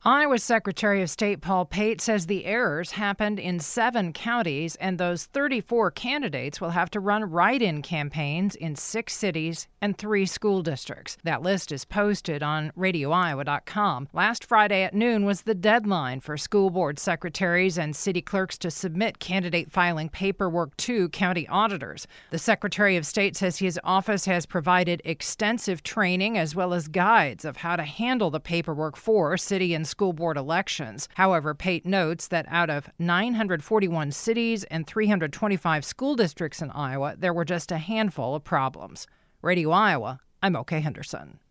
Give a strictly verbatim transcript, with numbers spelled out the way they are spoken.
Iowa Secretary of State Paul Pate says the errors happened in seven counties, and those thirty-four candidates will have to run write-in campaigns in six cities and three school districts. That list is posted on radio iowa dot com. Last Friday at noon was the deadline for school board secretaries and city clerks to submit candidate filing paperwork to county auditors. The Secretary of State says his office has provided extensive training as well as guides of how to handle the paperwork for city and school board elections. However, Pate notes that out of nine hundred forty-one cities and three hundred twenty-five school districts in Iowa, there were just a handful of problems. Radio Iowa, I'm O K Henderson.